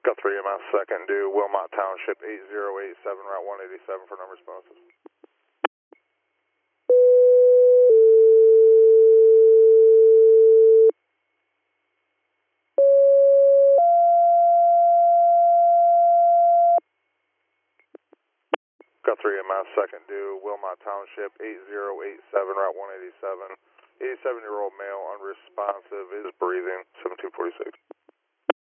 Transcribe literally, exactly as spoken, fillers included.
Got three M S second due, Wilmot Township eight zero eight seven, Route one eighty-seven for number responses. Got three M S second due, Wilmot Township eight zero eight seven, Route one eighty-seven. eighty-seven year old male unresponsive, is breathing, seven two four six.